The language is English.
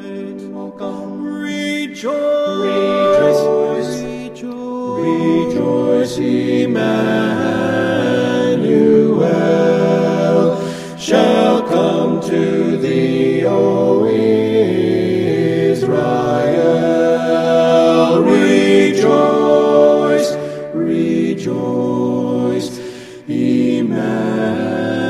O come, Rejoice, rejoice, Emmanuel shall come to thee, O Israel. Rejoice, rejoice, Emmanuel.